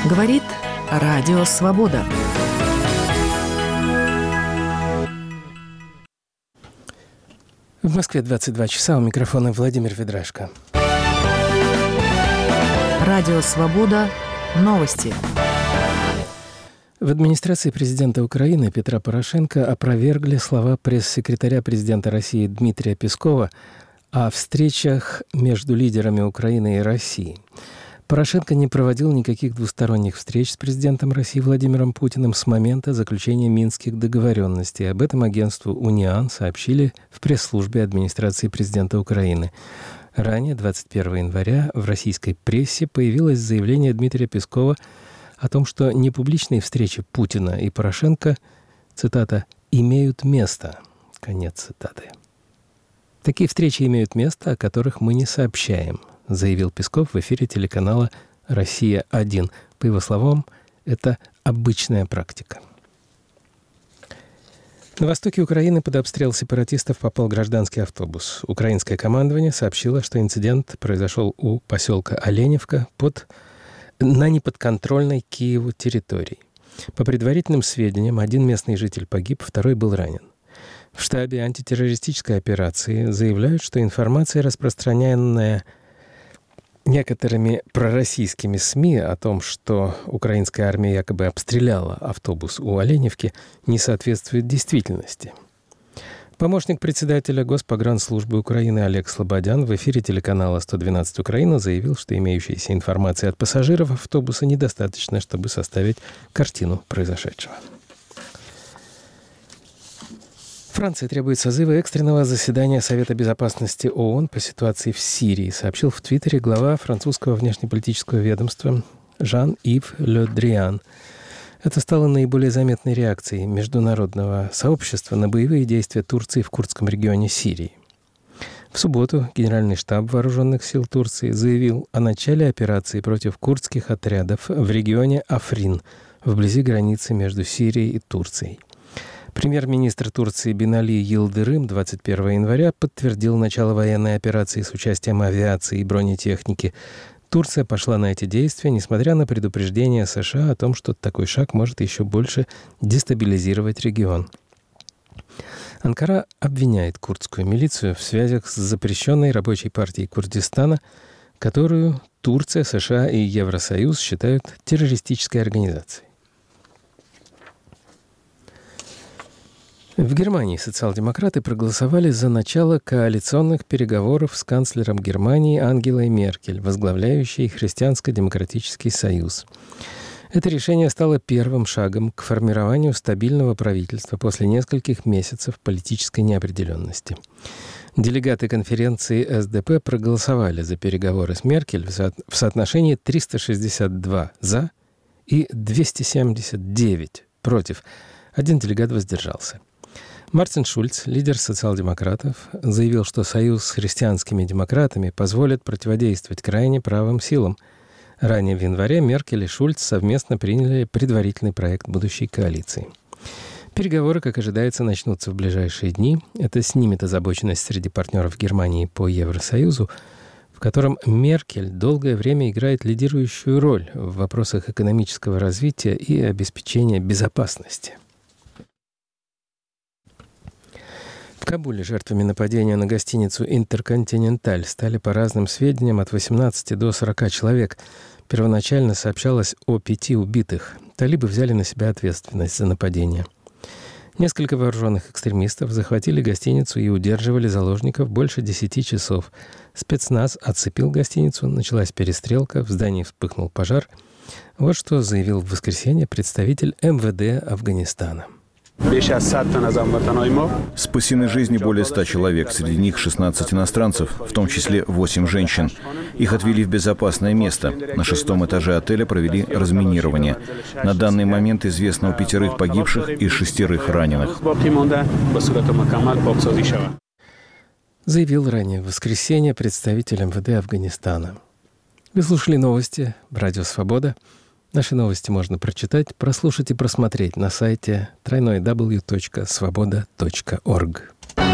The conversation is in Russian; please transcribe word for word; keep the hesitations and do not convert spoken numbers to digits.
Говорит Радио Свобода. В Москве двадцать два часа, у микрофона Владимир Ведрашко. Радио Свобода. Новости. В администрации президента Украины Петра Порошенко опровергли слова пресс-секретаря президента России Дмитрия Пескова о встречах между лидерами Украины и России. Порошенко не проводил никаких двусторонних встреч с президентом России Владимиром Путиным с момента заключения Минских договоренностей. Об этом агентству «Униан» сообщили в пресс-службе администрации президента Украины. Ранее, двадцать первого января, в российской прессе появилось заявление Дмитрия Пескова о том, что непубличные встречи Путина и Порошенко, цитата, «имеют место». Конец цитаты. «Такие встречи имеют место, о которых мы не сообщаем», заявил Песков в эфире телеканала «Россия-один». По его словам, это обычная практика. На востоке Украины под обстрел сепаратистов попал гражданский автобус. Украинское командование сообщило, что инцидент произошел у поселка Оленевка под, на неподконтрольной Киеву территории. По предварительным сведениям, один местный житель погиб, второй был ранен. В штабе антитеррористической операции заявляют, что информация, распространенная некоторыми пророссийскими СМИ о том, что украинская армия якобы обстреляла автобус у Оленевки, не соответствует действительности. Помощник председателя Госпогранслужбы Украины Олег Слободян в эфире телеканала сто двенадцать Украина заявил, что имеющейся информации от пассажиров автобуса недостаточно, чтобы составить картину произошедшего. Франция требует созыва экстренного заседания Совета безопасности ООН по ситуации в Сирии, сообщил в Твиттере глава французского внешнеполитического ведомства Жан-Ив Ле Дриан. Это стало наиболее заметной реакцией международного сообщества на боевые действия Турции в курдском регионе Сирии. В субботу Генеральный штаб Вооруженных сил Турции заявил о начале операции против курдских отрядов в регионе Африн, вблизи границы между Сирией и Турцией. Премьер-министр Турции Бинали Йылдырым двадцать первого января подтвердил начало военной операции с участием авиации и бронетехники. Турция пошла на эти действия, несмотря на предупреждение США о том, что такой шаг может еще больше дестабилизировать регион. Анкара обвиняет курдскую милицию в связях с запрещенной рабочей партией Курдистана, которую Турция, США и Евросоюз считают террористической организацией. В Германии социал-демократы проголосовали за начало коалиционных переговоров с канцлером Германии Ангелой Меркель, возглавляющей Христианско-демократический союз. Это решение стало первым шагом к формированию стабильного правительства после нескольких месяцев политической неопределенности. Делегаты конференции эс дэ пэ проголосовали за переговоры с Меркель в соотношении триста шестьдесят два «за» и двести семьдесят девять «против». Один делегат воздержался. Мартин Шульц, лидер социал-демократов, заявил, что союз с христианскими демократами позволит противодействовать крайне правым силам. Ранее в январе Меркель и Шульц совместно приняли предварительный проект будущей коалиции. Переговоры, как ожидается, начнутся в ближайшие дни. Это снимет озабоченность среди партнеров Германии по Евросоюзу, в котором Меркель долгое время играет лидирующую роль в вопросах экономического развития и обеспечения безопасности. В Кабуле жертвами нападения на гостиницу «Интерконтиненталь» стали, по разным сведениям, от восемнадцати до сорока человек. Первоначально сообщалось о пяти убитых. Талибы взяли на себя ответственность за нападение. Несколько вооруженных экстремистов захватили гостиницу и удерживали заложников больше десяти часов. Спецназ отцепил гостиницу, началась перестрелка, в здании вспыхнул пожар. Вот что заявил в воскресенье представитель эм вэ дэ Афганистана. Спасены жизни более ста человек, среди них шестнадцать иностранцев, в том числе восемь женщин. Их отвели в безопасное место. На шестом этаже отеля провели разминирование. На данный момент известно о пятерых погибших и шестерых раненых. Заявил ранее в воскресенье представитель эм вэ дэ Афганистана. Вы слушали новости в Радио Свобода. Наши новости можно прочитать, прослушать и просмотреть на сайте дабл ю дабл ю дабл ю точка свобода точка орг.